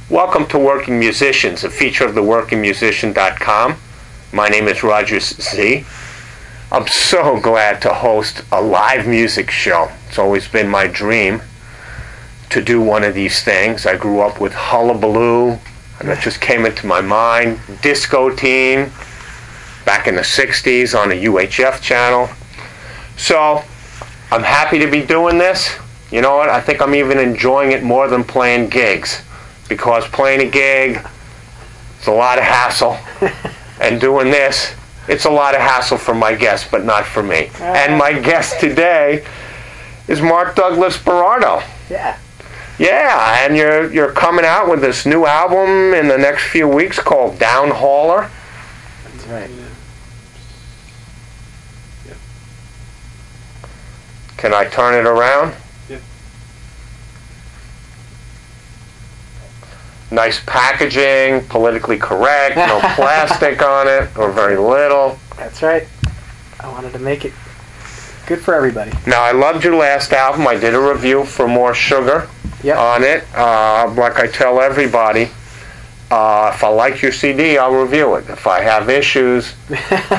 Welcome to Working Musicians, a feature of theworkingmusician.com. My name is Roger Z. I'm so glad to host a live music show. It's always been my dream to do one of these things. I grew up with Hullabaloo, and it just came into my mind. Disco Teen, back in the 60s on a UHF channel. So, I'm happy to be doing this. You know what? I think I'm even enjoying it more than playing gigs. Because playing a gig, it's a lot of hassle. And doing this, it's a lot of hassle for my guests, but not for me. And my guest today is Mark Douglas Berardo. Yeah. Yeah, and you're coming out with this new album in the next few weeks called Downhauler. That's right. Can I turn it around? Nice packaging, politically correct, no plastic on it, or very little. That's right. I wanted to make it good for everybody. Now, I loved your last album. I did a review for More Sugar on it. Like I tell everybody, if I like your CD, I'll review it. If I have issues, then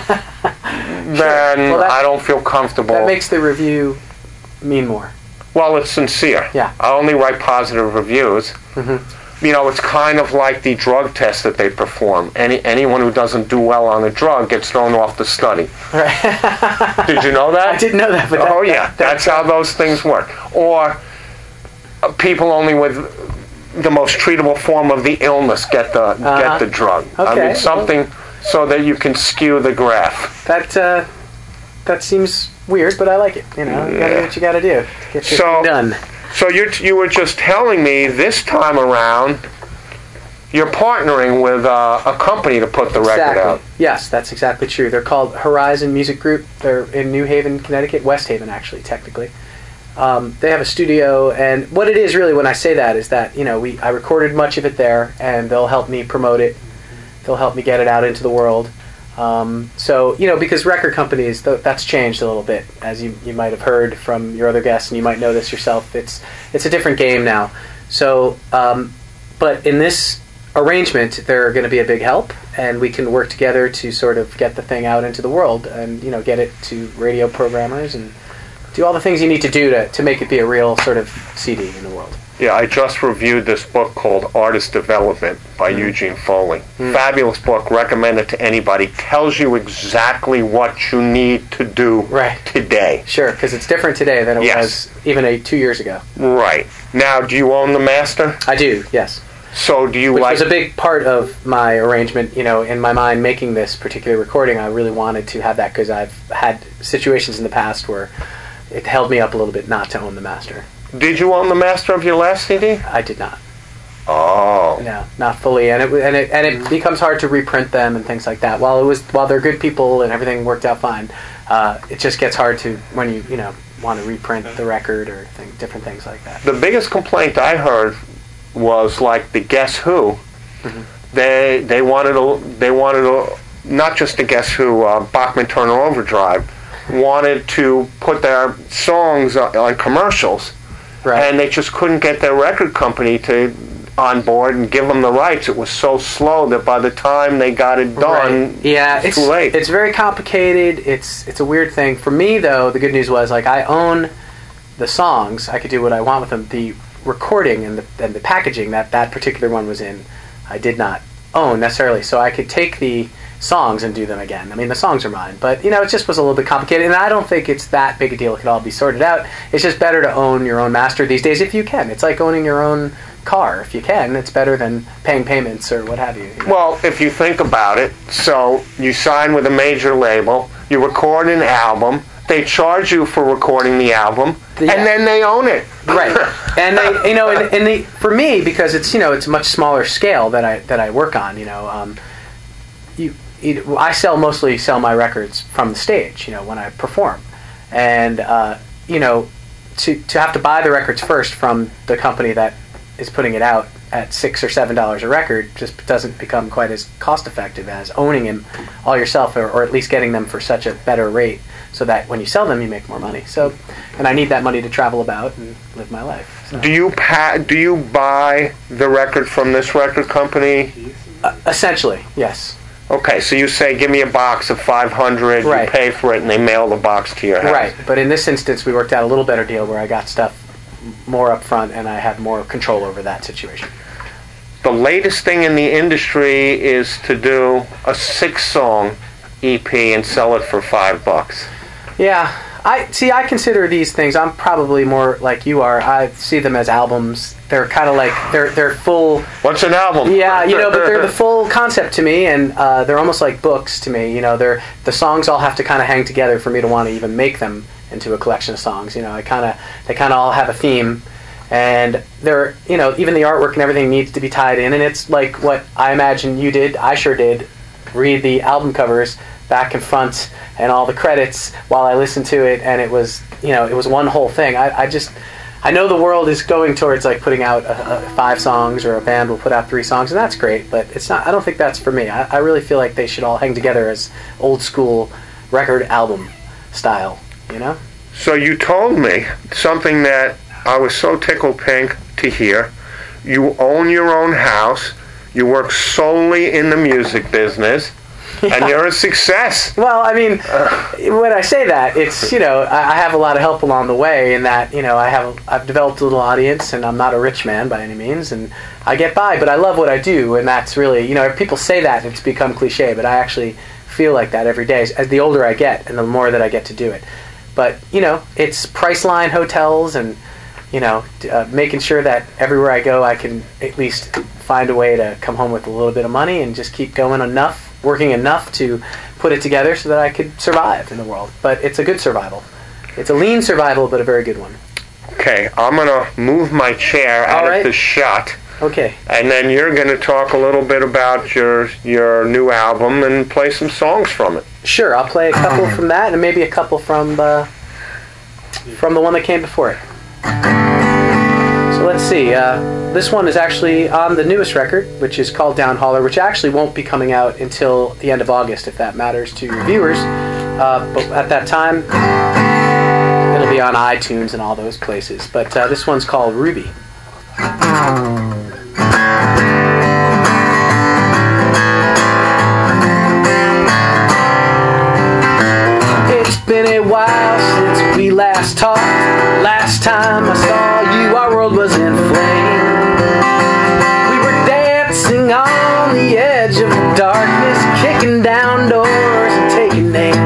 I don't feel comfortable. That makes the review mean more. Well, it's sincere. Yeah. I only write positive reviews. Mm-hmm. You know, it's kind of like the drug test that they perform. Anyone who doesn't do well on a drug gets thrown off the study. Right. Did you know that? I didn't know that. But that's how those things work. Or people only with the most treatable form of the illness get the drug. Okay. I mean, something so that you can skew the graph. That seems weird, but I like it. You know, you gotta do what you gotta do to get this done. So you were just telling me this time around you're partnering with a company to put the record out. Yes, that's exactly true. They're called Horizon Music Group. They're in New Haven, Connecticut, West Haven actually, technically. They have a studio, and what it is really when I say that is that I recorded much of it there, and they'll help me promote it. They'll help me get it out into the world. Because record companies, that's changed a little bit, as you might have heard from your other guests, and you might know this yourself. It's a different game now. So, but in this arrangement, they're going to be a big help, and we can work together to sort of get the thing out into the world, and get it to radio programmers, and do all the things you need to do to make it be a real sort of CD in the world. Yeah, I just reviewed this book called Artist Development by Eugene Foley. Fabulous book, recommend it to anybody. Tells you exactly what you need to do today. Sure, because it's different today than it was even 2 years ago. Right. Now, do you own the master? I do, yes. So do you Which was a big part of my arrangement, in my mind, making this particular recording. I really wanted to have that because I've had situations in the past where it held me up a little bit not to own the master. Did you own the master of your last CD? I did not. Oh. No, not fully, and it becomes hard to reprint them and things like that. While they're good people and everything worked out fine, it just gets hard to when you want to reprint the record or different things like that. The biggest complaint I heard was like the Guess Who. Mm-hmm. They wanted not just the Guess Who, Bachman Turner Overdrive wanted to put their songs on commercials. Right. And they just couldn't get their record company on board and give them the rights. It was so slow that by the time they got it done, it's too late. It's very complicated. It's a weird thing. For me, though, the good news was I own the songs. I could do what I want with them. The recording and the packaging that particular one was in, I did not own necessarily. So I could take the songs and do them again. I mean, the songs are mine, but it just was a little bit complicated, and I don't think it's that big a deal. It could all be sorted out. It's just better to own your own master these days if you can. It's like owning your own car. If you can, it's better than paying payments or what have you. Well, if you think about it, so you sign with a major label, you record an album, they charge you for recording the album, and then they own it. Right. And they, for me, because it's a much smaller scale that I work on. I mostly sell my records from the stage, when I perform, and to have to buy the records first from the company that is putting it out at $6 or $7 a record just doesn't become quite as cost effective as owning them all yourself, or at least getting them for such a better rate. so that when you sell them, you make more money. So, and I need that money to travel about and live my life. So. Do you buy the record from this record company? Essentially, yes. Okay, so you say, give me a box of 500, Right. You pay for it, and they mail the box to your house. Right, but in this instance, we worked out a little better deal where I got stuff more up front and I had more control over that situation. The latest thing in the industry is to do a 6-song EP and sell it for $5. Yeah, I consider these things, I'm probably more like you are, I see them as albums. They're kind of like, they're full... What's an album? Yeah, but they're the full concept to me, and they're almost like books to me. The songs all have to kind of hang together for me to want to even make them into a collection of songs. They kind of all have a theme, and they're, even the artwork and everything needs to be tied in, and it's like what I imagine you did, I sure did, read the album covers back and front and all the credits while I listened to it, and it was, it was one whole thing. I know the world is going towards like putting out 5 songs, or a band will put out 3 songs, and that's great, but it's not. I don't think that's for me. I really feel like they should all hang together as old school record album style, So you told me something that I was so tickled pink to hear. You own your own house. You work solely in the music business. Yeah. And you're a success. Well, I mean, when I say that, it's, I have a lot of help along the way in that, I've developed a little audience, and I'm not a rich man by any means, and I get by, but I love what I do, and that's really, people say that, it's become cliche, but I actually feel like that every day as the older I get and the more that I get to do it. But, it's Priceline hotels and, making sure that everywhere I go I can at least find a way to come home with a little bit of money and just keep going working enough to put it together so that I could survive in the world. But it's a good survival. It's a lean survival, but a very good one. Okay, I'm going to move my chair out of the shot. Okay. And then you're going to talk a little bit about your new album and play some songs from it. Sure, I'll play a couple from that and maybe a couple from the one that came before it. So let's see. This one is actually on the newest record, which is called Down Holler, which actually won't be coming out until the end of August, if that matters to your viewers. But at that time, it'll be on iTunes and all those places. But this one's called Ruby. It's been a while since we last talked. Last time I saw you, our world was in flames. We were dancing on the edge of the darkness, kicking down doors and taking names.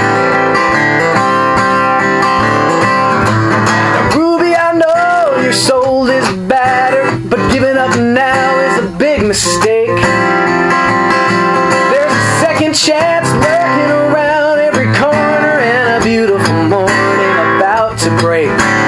Now, Ruby, I know your soul is battered, but giving up now is a big mistake. There's a second chance lurking around every corner, and a beautiful morning about to break.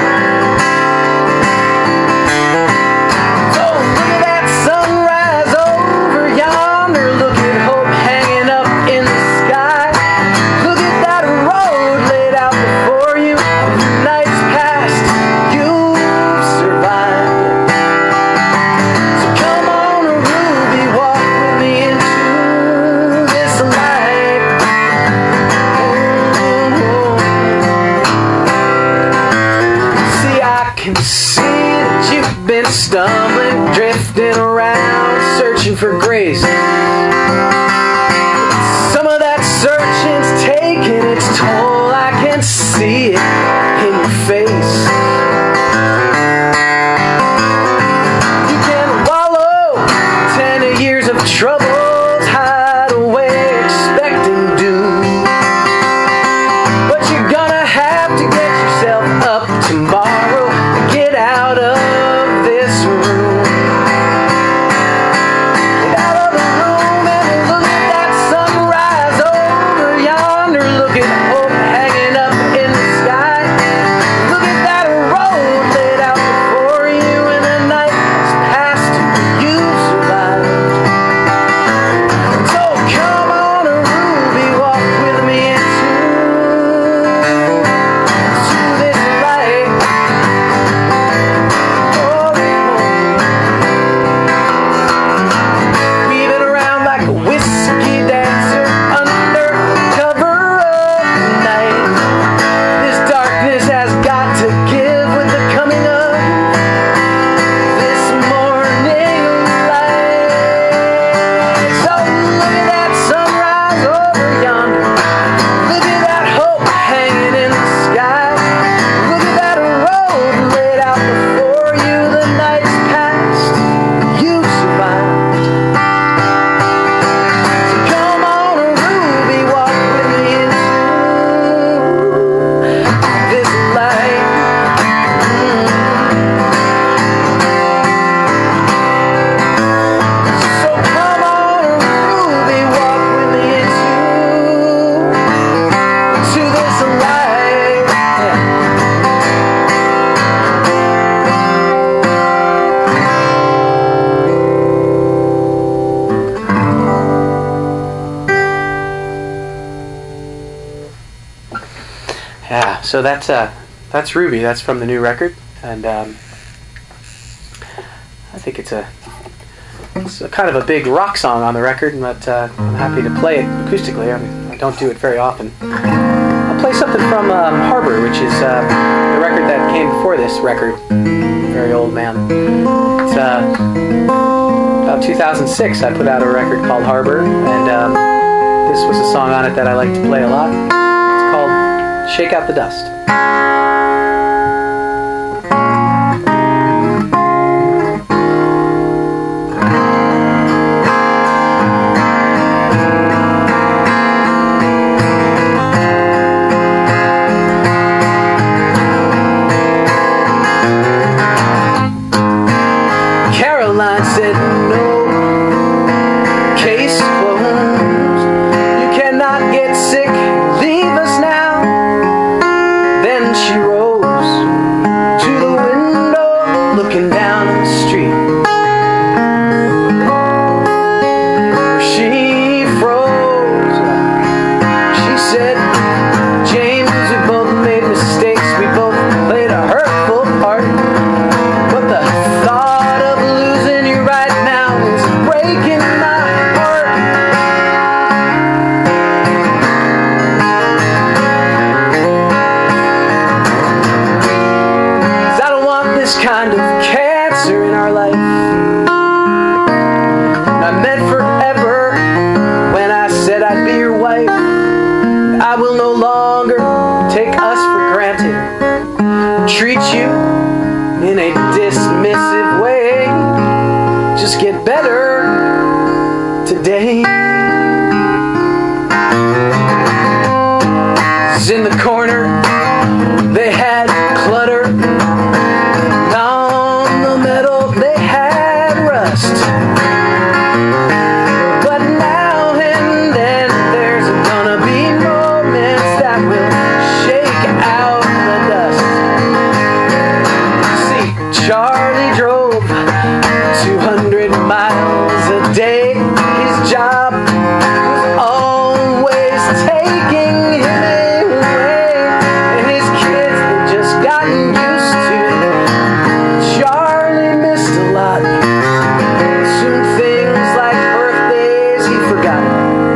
Stumbling, drifting around, searching for grace. Some of that searching's taking its toll. I can see it in your face. You can wallow 10 years of troubles, hide away expecting doom. But you're gonna have to get yourself up tomorrow and get out of sky. So that's Ruby. That's from the new record, and I think it's a kind of a big rock song on the record, but I'm happy to play it acoustically. I don't do it very often. I'll play something from Harbor, which is the record that came before this record. Very old man. It's about 2006. I put out a record called Harbor, and this was a song on it that I like to play a lot. It's called Shake Out the Dust. Caroline said no, case closed. You cannot get sick, leave us now. Then she rose to the window, looking down the street. She froze. She said, James, we both made mistakes, we both played a hurtful part, but the thought of losing you right now is breaking my heart. 'Cause I don't want this kind of cancer in our life. I meant forever when I said I'd be your wife. I will no longer take us for granted, treat you in a dismissive way. Just get better today. 'Cause in the corner they had clutter, on the metal they had rust. But now and then there's gonna be moments that will shake out the dust. See, Charlie drove 200 miles a day. His job was always taking him away, and his kids had just gotten used to it. Charlie missed a lot. Soon things like birthdays he forgot.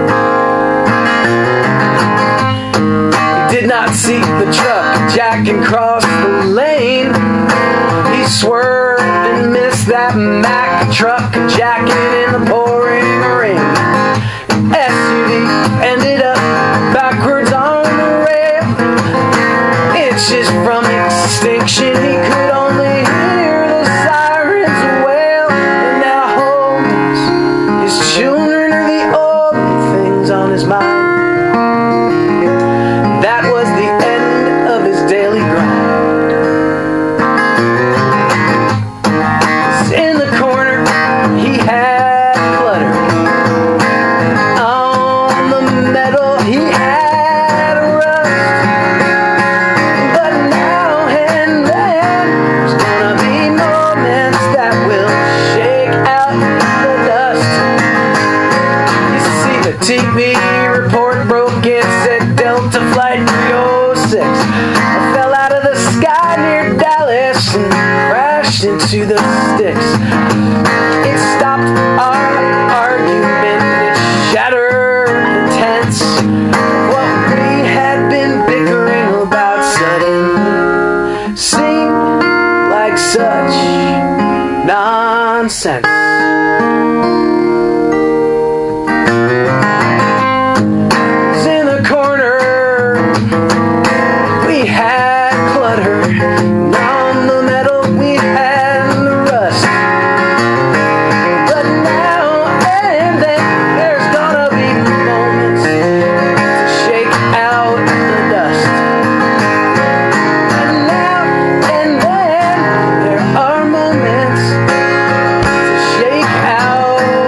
He did not see the truck jacking across the lane. He swerved and missed that Mack truck jacking in the pouring rain. SUV ended up backwards on the rail. Inches from extinction, he could only hear the sirens wail. And now homes, his children are the only things on his mind. That was the end of his daily grind. In the corner he had clutter, on the metal he had rust. But now and then there's gonna be moments that will shake out the dust. You see, the TV report broke, it said Delta Flight 306 fell out of the sky near Dallas and crashed into the sticks. It stopped our argument, it shattered the tents. What we had been bickering about suddenly seemed like such nonsense. In the corner we had clutter, and on the metal we had the rust. But now and then there's gonna be moments to shake out the dust. And now and then there are moments to shake out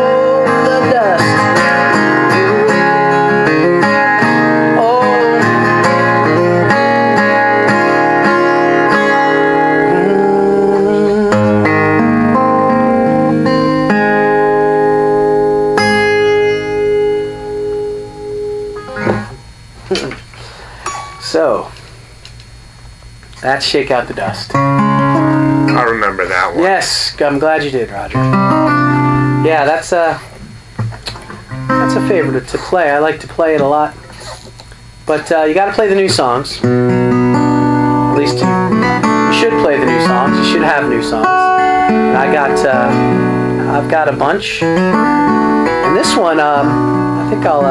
That's Shake Out the Dust. I remember that one. Yes, I'm glad you did, Roger. Yeah, that's a favorite to play. I like to play it a lot. But you got to play the new songs. At least you should play the new songs. You should have new songs. And I've got a bunch. And this one, I think I'll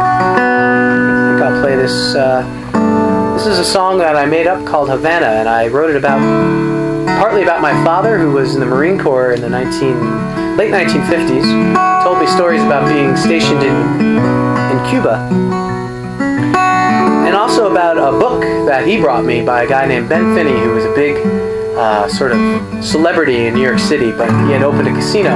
play this. This is a song that I made up called Havana, and I wrote it partly about my father, who was in the Marine Corps in the late 1950s. Told me stories about being stationed in Cuba, and also about a book that he brought me by a guy named Ben Finney, who was a big sort of celebrity in New York City, but he had opened a casino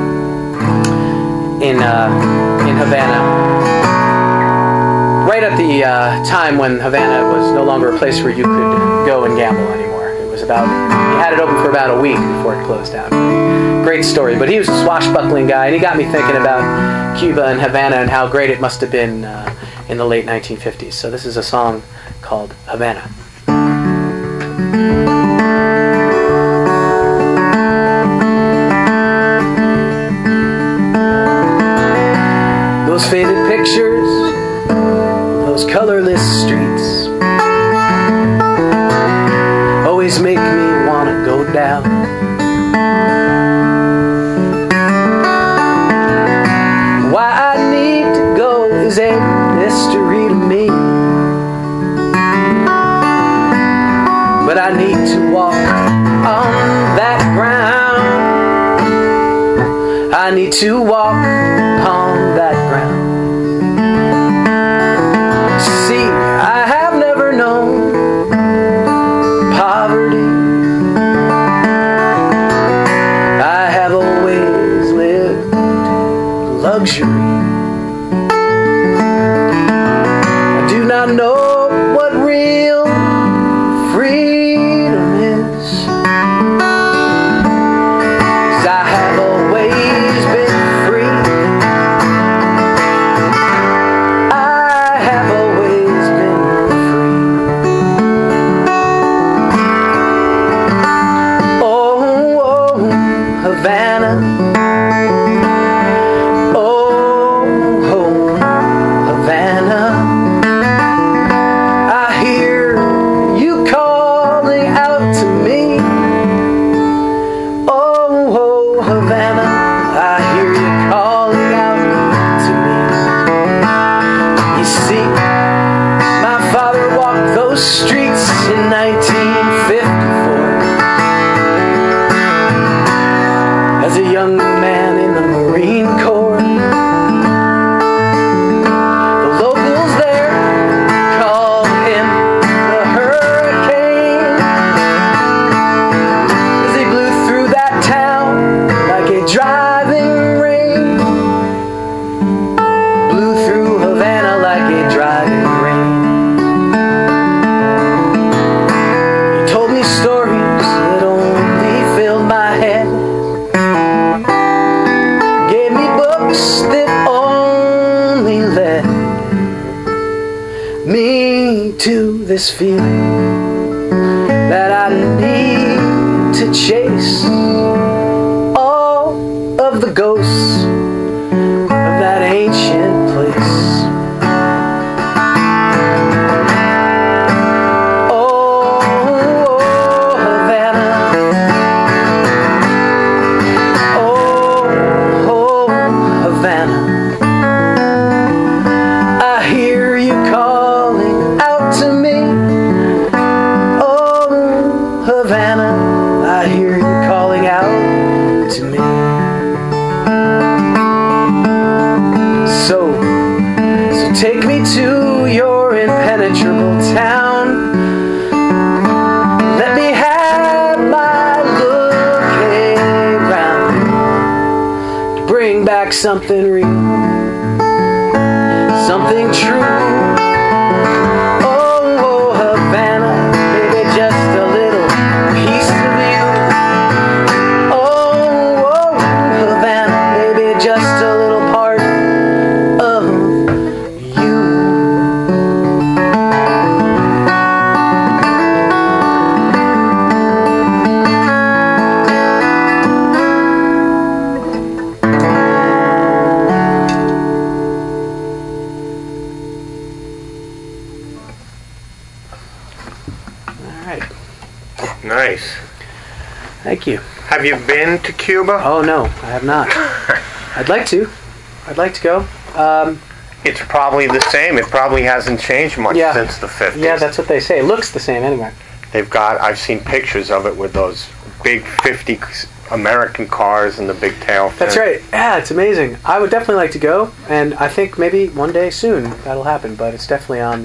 in Havana, right at the time when Havana was no longer a place where you could go and gamble anymore. It was he had it open for about a week before it closed down. Great story, but he was a swashbuckling guy, and he got me thinking about Cuba and Havana and how great it must have been in the late 1950s. So this is a song called Havana. Those faded pictures, those colorless streets, always make me want to go down. Why I need to go is a mystery to me, but I need to walk on that ground. I need to walk on that ground. See, I have never known poverty. I have always lived luxury. I do not know what real freedom is, 'cause I have always been free. I have always been free. Oh, oh, Havana. Oh, oh, Havana. I hear you calling out to me. Oh, oh, Havana. I hear you calling out to me. You see, my father walked those streets in 1954 as a young man in the Marine Corps. The locals there called him the Hurricane, 'cause he blew through that town like a driving rain. Blew through Havana like a driving rain. He told me stories that only filled my head, gave me books that only led me to this feeling that I need to chase all of the ghosts of that ancient place. Oh, Havana. Oh, oh, Havana. I hear you calling out to me. Oh, Havana. I hear you calling out to me. So take me to your impenetrable town. Let me have my look around to bring back something real, something true. Oh, oh, Havana, maybe just a little piece of you. Oh, oh, Havana, maybe just a little part of you. Thank you. Have you been to Cuba? Oh, no, I have not. I'd like to. I'd like to go. It's probably the same. It probably hasn't changed much Yeah. since the 50s. Yeah, that's what they say. It looks the same anyway. I've seen pictures of it with those big 50 American cars and the big tail fin. That's right. Yeah, it's amazing. I would definitely like to go, and I think maybe one day soon that'll happen. But it's definitely on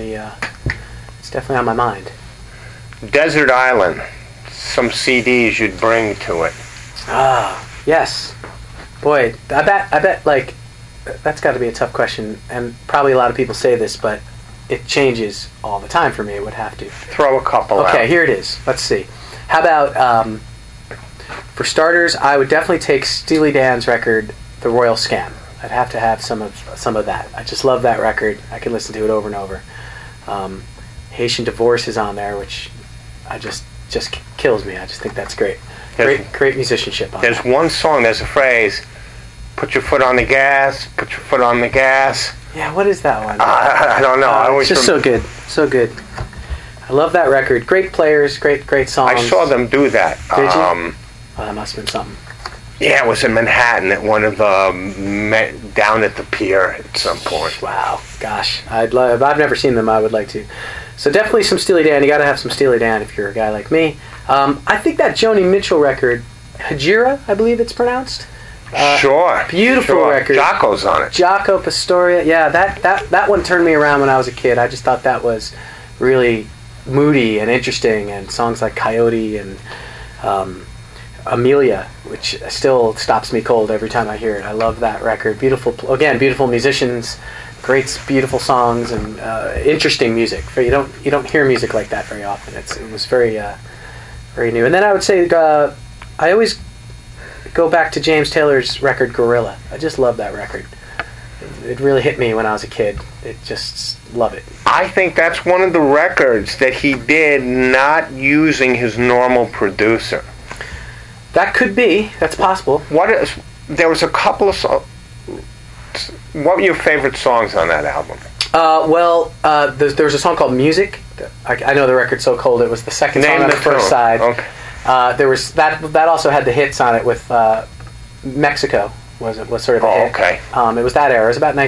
my mind. Desert Island. Some CDs you'd bring to it. Ah, yes. Boy, I bet. Like, that's got to be a tough question, and probably a lot of people say this, but it changes all the time for me. It would have to. Throw a couple out. Okay, here it is. Let's see. How about, for starters, I would definitely take Steely Dan's record, The Royal Scam. I'd have to have some of that. I just love that record. I can listen to it over and over. Haitian Divorce is on there, which I just kills me. I just think that's great. Great musicianship on There's that. one song, there's a phrase, put your foot on the gas, put your foot on the gas. Yeah, what is that one? I don't know. I always it's just so good. So good. I love that record. Great players, great songs. I saw them do that. Did you? Oh, that must have been something. Yeah, it was in Manhattan at one of the down at the pier at some point. Wow, gosh, I've never seen them. I would like to. So definitely some Steely Dan. You got to have some Steely Dan if you're a guy like me. I think that Joni Mitchell record, Hajira, I believe it's pronounced. Sure. Beautiful record. Jocko's on it. Jaco Pastoria. Yeah, that one turned me around when I was a kid. I just thought that was really moody and interesting, and songs like Coyote and Amelia, which still stops me cold every time I hear it. I love that record. Beautiful musicians, great, beautiful songs, and interesting music. You don't hear music like that very often. It was very new. And then I would say I always go back to James Taylor's record Gorilla. I just love that record. It really hit me when I was a kid. Love it. I think that's one of the records that he did not using his normal producer. That could be. That's possible. There was a couple of songs. What were your favorite songs on that album? There was a song called Music. I know the record's so cold. It was the second song on the first side. Okay. There was that also had the hits on it with Mexico was sort of a hit. Okay. It was that era. It was about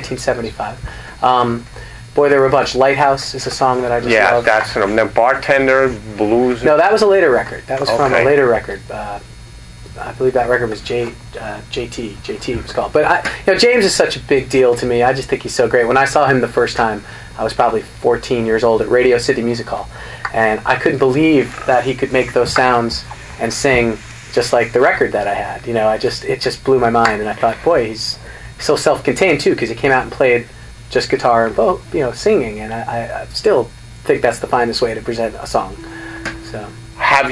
1975. Boy, there were a bunch. Lighthouse is a song that I just love. Yeah, that's them. The Bartender Blues. No, that was a later record. That was from a later record. I believe that record was JT. JT it was called. But James is such a big deal to me. I just think he's so great. When I saw him the first time, I was probably 14 years old at Radio City Music Hall, and I couldn't believe that he could make those sounds and sing just like the record that I had. It just blew my mind, and I thought, boy, he's so self-contained too, because he came out and played just guitar and singing, and I still think that's the finest way to present a song. So, have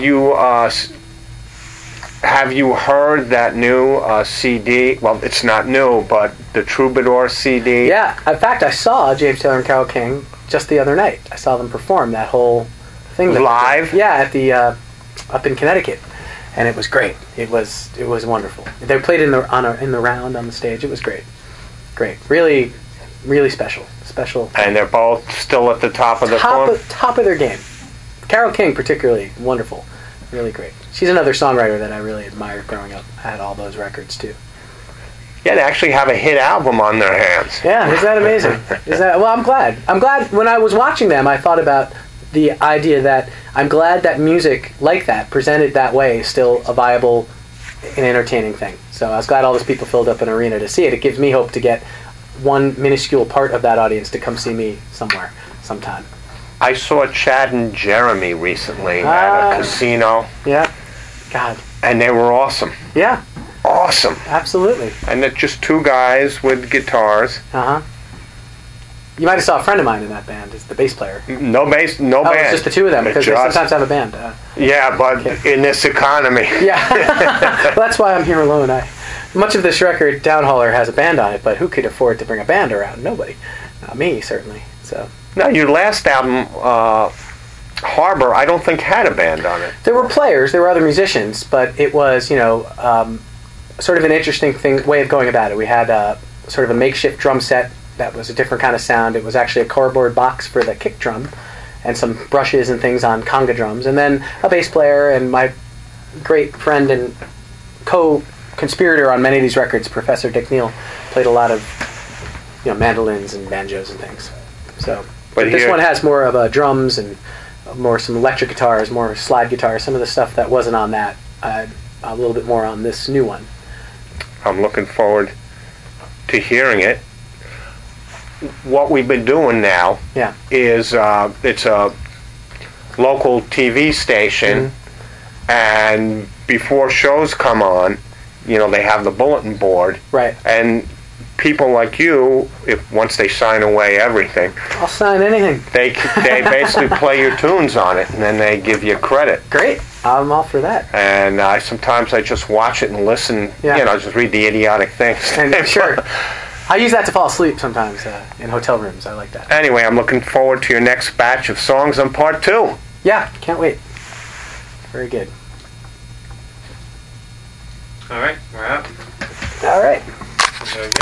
you heard that new CD? Well, it's not new, but the Troubadour CD. Yeah, in fact, I saw James Taylor and Carole King just the other night. I saw them perform that whole thing live. Yeah, at the up in Connecticut, and it was great. It was wonderful. They played in the round on the stage. It was great. Really. Really special. And they're both still at the top of the form? Top of their game. Carole King particularly wonderful. Really great. She's another songwriter that I really admired growing up. I had all those records too. Yeah, they actually have a hit album on their hands. Yeah, isn't that amazing? Well, I'm glad. When I was watching them, I thought about the idea that I'm glad that music like that, presented that way, is still a viable and entertaining thing. So I was glad all those people filled up an arena to see it. It gives me hope to get one minuscule part of that audience to come see me sometime. I saw Chad and Jeremy recently at a casino. Yeah. God. And they were awesome. Yeah. Awesome. Absolutely. And they're just two guys with guitars. Uh-huh. You might have saw a friend of mine in that band, is the bass player. No band. It's just the two of them, because they sometimes have a band. Yeah, but in this economy. Yeah. Well, that's why I'm here alone. Much of this record, Downhauler, has a band on it, but who could afford to bring a band around? Nobody. Not me, certainly. So. No, your last album, Harbor, I don't think had a band on it. There were players, there were other musicians, but it was, sort of an interesting way of going about it. We had sort of a makeshift drum set that was a different kind of sound. It was actually a cardboard box for the kick drum and some brushes and things on conga drums, and then a bass player and my great friend and co-conspirator on many of these records, Professor Dick Neal, played a lot of mandolins and banjos and things. So, but this one has more of drums and some electric guitars, more slide guitars. Some of the stuff that wasn't on that, a little bit more on this new one. I'm looking forward to hearing it. What we've been doing now is it's a local TV station, and before shows come on, they have the bulletin board, right? And people like you, once they sign away everything, I'll sign anything. They basically play your tunes on it, and then they give you credit. Great, I'm all for that. And sometimes I just watch it and listen. Just read the idiotic things. And sure. I use that to fall asleep sometimes in hotel rooms. I like that. Anyway, I'm looking forward to your next batch of songs on part 2. Yeah, can't wait. Very good. All right, we're out. All right.